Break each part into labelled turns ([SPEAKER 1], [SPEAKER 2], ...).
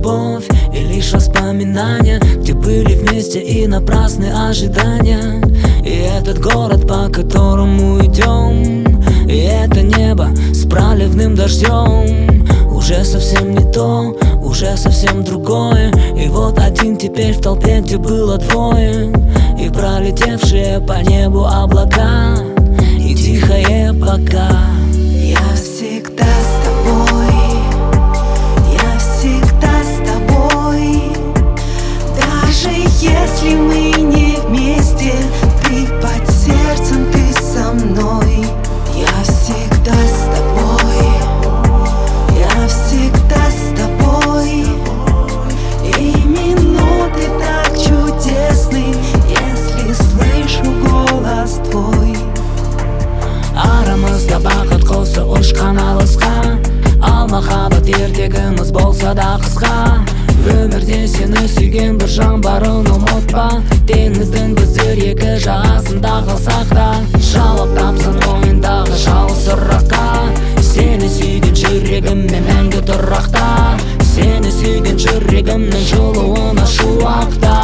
[SPEAKER 1] любовь и лишь воспоминания, где были вместе и напрасны ожидания. И этот город, по которому идем, и это небо с проливным дождем уже совсем не то, уже совсем другое. И вот один теперь в толпе, где было двое, и пролетевшие по небу облака, и тихое пока.
[SPEAKER 2] Я всегда с тобой, я всегда с тобой. Даже если мы не вместе, ты под сердцем, ты со мной. Я всегда с тобой, я всегда с тобой. И минуты так чудесны, если слышу голос твой.
[SPEAKER 1] Aramızda бақыт құсы ұшқан алысқа, ал махаббат ертегіміз болса да қысқа. Өмірде сені сүйген бір жан барын ұмытпа. Теңіздің біздер екі жағасында қалсақ та, жауап тапсын ойындағы жалғыз сұраққа. Сені сүйген жүрегіммен мәңгі тұрақта, сені сүйген жүрегімнің жылуына шуақта.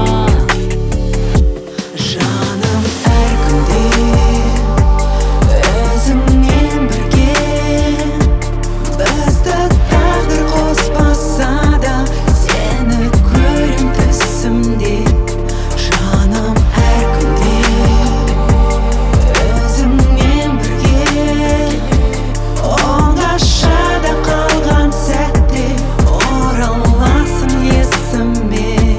[SPEAKER 2] Жаным әр күнде өзіңмен бірге, бізді тағдыр қоспаса да, сені көрем түсімде. Жаным әр күнде өзіңмен бірге, оңашада қалған сәтте ораласың есіме.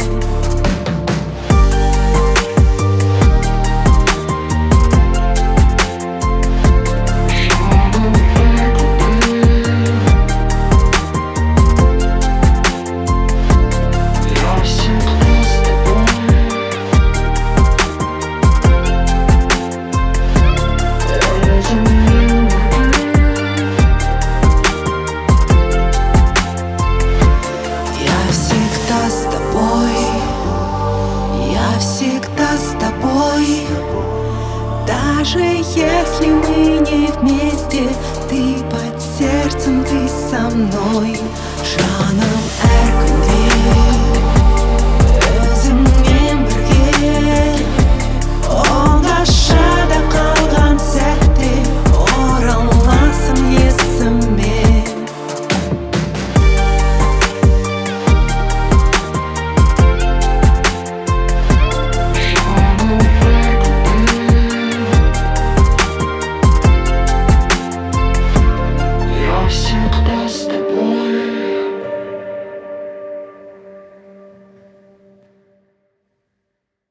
[SPEAKER 2] Я всегда с тобой. Даже если мы не вместе, ты под сердцем, ты со мной.